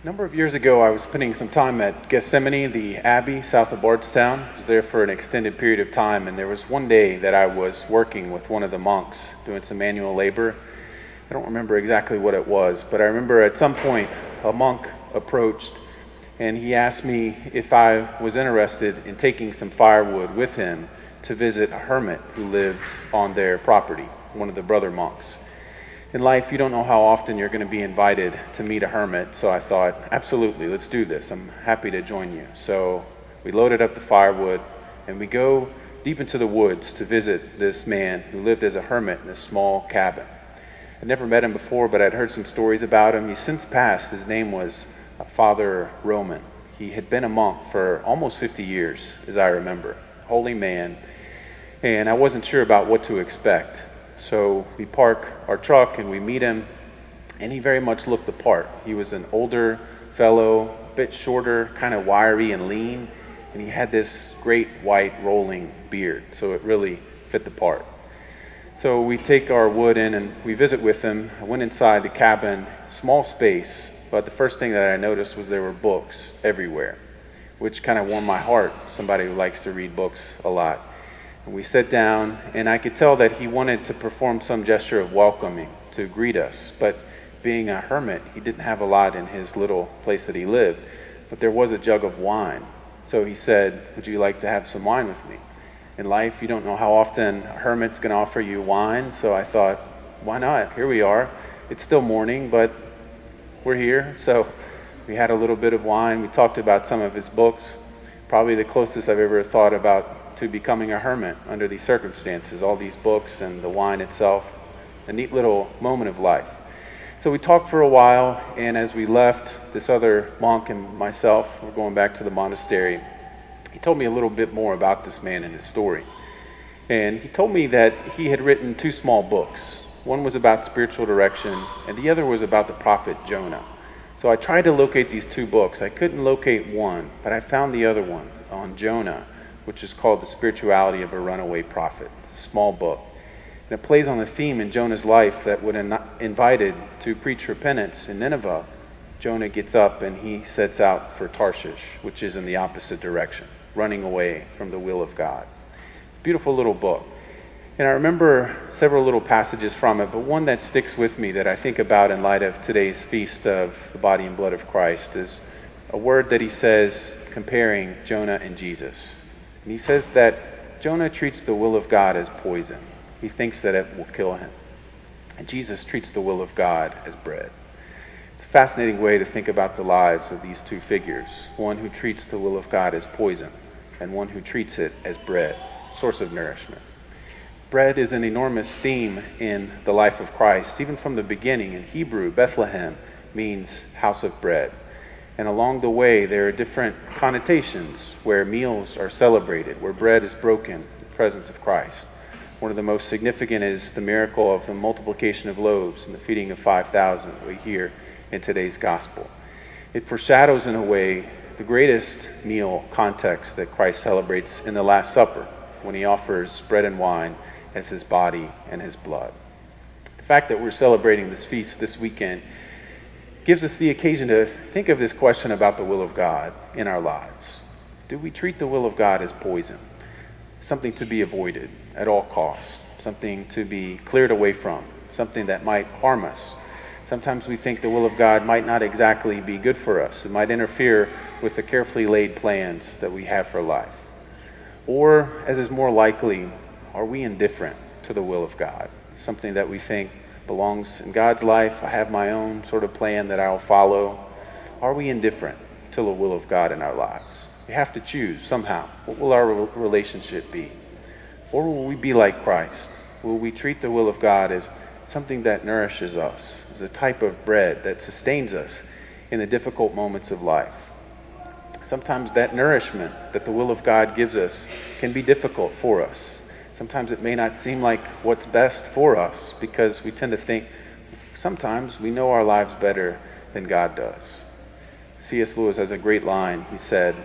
A number of years ago, I was spending some time at Gethsemane, the Abbey south of Bardstown. I was there for an extended period of time, and there was one day that I was working with one of the monks doing some manual labor. I don't remember exactly what it was, but I remember at some point a monk approached and he asked me if I was interested in taking some firewood with him to visit a hermit who lived on their property, one of the brother monks. In life, you don't know how often you're going to be invited to meet a hermit, so I thought, absolutely, let's do this. I'm happy to join you. So we loaded up the firewood, and we go deep into the woods to visit this man who lived as a hermit in a small cabin. I'd never met him before, but I'd heard some stories about him. He's since passed. His name was Father Roman. He had been a monk for almost 50 years, as I remember. Holy man. And I wasn't sure about what to expect. So we park our truck and we meet him, and he very much looked the part. He was an older fellow, a bit shorter, kind of wiry and lean, and he had this great white rolling beard, so it really fit the part. So we take our wood in and we visit with him. I went inside the cabin, small space, but the first thing that I noticed was there were books everywhere, which kind of warmed my heart, somebody who likes to read books a lot. We sat down, and I could tell that he wanted to perform some gesture of welcoming to greet us. But being a hermit, he didn't have a lot in his little place that he lived. But there was a jug of wine. So he said, "Would you like to have some wine with me?" In life, you don't know how often a hermit's going to offer you wine. So I thought, why not? Here we are. It's still morning, but we're here. So we had a little bit of wine. We talked about some of his books. Probably the closest I've ever thought about to becoming a hermit under these circumstances, all these books and the wine itself, a neat little moment of life. So we talked for a while, and as we left, this other monk and myself were going back to the monastery. He told me a little bit more about this man and his story. And he told me that he had written two small books. One was about spiritual direction, and the other was about the prophet Jonah. So I tried to locate these two books. I couldn't locate one, but I found the other one on Jonah, which is called The Spirituality of a Runaway Prophet. It's a small book. And it plays on the theme in Jonah's life that when invited to preach repentance in Nineveh, Jonah gets up and he sets out for Tarshish, which is in the opposite direction, running away from the will of God. Beautiful little book. And I remember several little passages from it, but one that sticks with me that I think about in light of today's feast of the body and blood of Christ is a word that he says comparing Jonah and Jesus. And he says that Jonah treats the will of God as poison. He thinks that it will kill him. And Jesus treats the will of God as bread. It's a fascinating way to think about the lives of these two figures. One who treats the will of God as poison, and one who treats it as bread, source of nourishment. Bread is an enormous theme in the life of Christ. Even from the beginning, in Hebrew, Bethlehem means house of bread. And along the way, there are different connotations where meals are celebrated, where bread is broken in the presence of Christ. One of the most significant is the miracle of the multiplication of loaves and the feeding of 5,000 we hear in today's gospel. It foreshadows, in a way, the greatest meal context that Christ celebrates in the Last Supper, when he offers bread and wine as his body and his blood. The fact that we're celebrating this feast this weekend gives us the occasion to think of this question about the will of God in our lives. Do we treat the will of God as poison? Something to be avoided at all costs, something to be cleared away from, something that might harm us. Sometimes we think the will of God might not exactly be good for us. It might interfere with the carefully laid plans that we have for life. Or, as is more likely, are we indifferent to the will of God? Something that we think belongs in God's life. I have my own sort of plan that I'll follow. Are we indifferent to the will of God in our lives? We have to choose somehow. What will our relationship be? Or will we be like Christ? Will we treat the will of God as something that nourishes us, as a type of bread that sustains us in the difficult moments of life? Sometimes that nourishment that the will of God gives us can be difficult for us. Sometimes it may not seem like what's best for us because we tend to think sometimes we know our lives better than God does. C.S. Lewis has a great line. He said,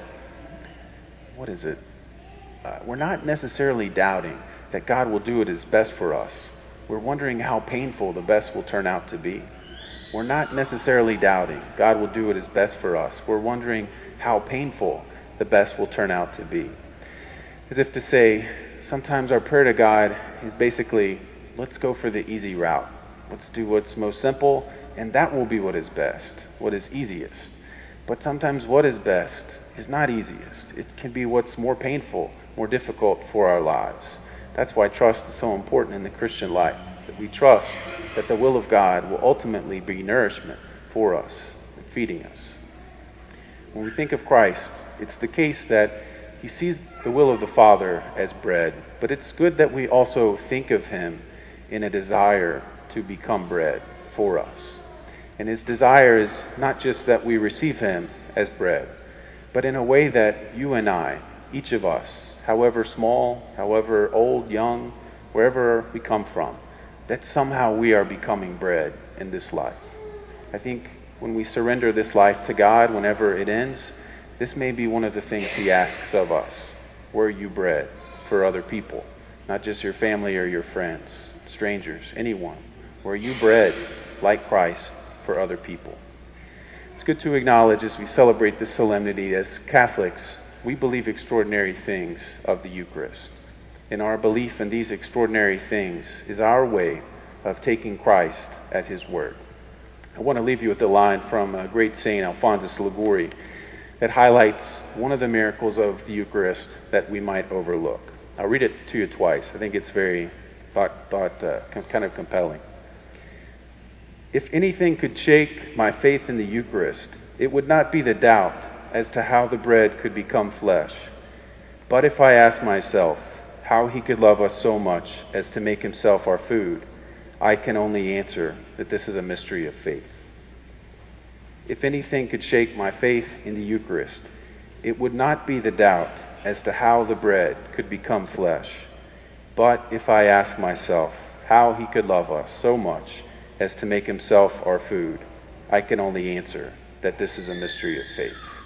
we're not necessarily doubting that God will do what is best for us. We're wondering how painful the best will turn out to be. we're not necessarily doubting God will do what is best for us. We're wondering how painful the best will turn out to be. As if to say, sometimes our prayer to God is basically, let's go for the easy route. Let's do what's most simple, and that will be what is best, what is easiest. But sometimes what is best is not easiest. It can be what's more painful, more difficult for our lives. That's why trust is so important in the Christian life, that we trust that the will of God will ultimately be nourishment for us and feeding us. When we think of Christ, it's the case that he sees the will of the Father as bread, but it's good that we also think of him in a desire to become bread for us. And his desire is not just that we receive him as bread, but in a way that you and I, each of us, however small, however old, young, wherever we come from, that somehow we are becoming bread in this life. I think when we surrender this life to God, whenever it ends, this may be one of the things he asks of us. Were you bread for other people? Not just your family or your friends, strangers, anyone. Were you bread like Christ for other people? It's good to acknowledge as we celebrate this solemnity, as Catholics, we believe extraordinary things of the Eucharist. And our belief in these extraordinary things is our way of taking Christ at his word. I want to leave you with a line from a great saint, Alphonsus Liguori, that highlights one of the miracles of the Eucharist that we might overlook. I'll read it to you twice. I think it's very kind of compelling. If anything could shake my faith in the Eucharist, it would not be the doubt as to how the bread could become flesh. But if I ask myself how he could love us so much as to make himself our food, I can only answer that this is a mystery of faith. If anything could shake my faith in the Eucharist, it would not be the doubt as to how the bread could become flesh. But if I ask myself how he could love us so much as to make himself our food, I can only answer that this is a mystery of faith.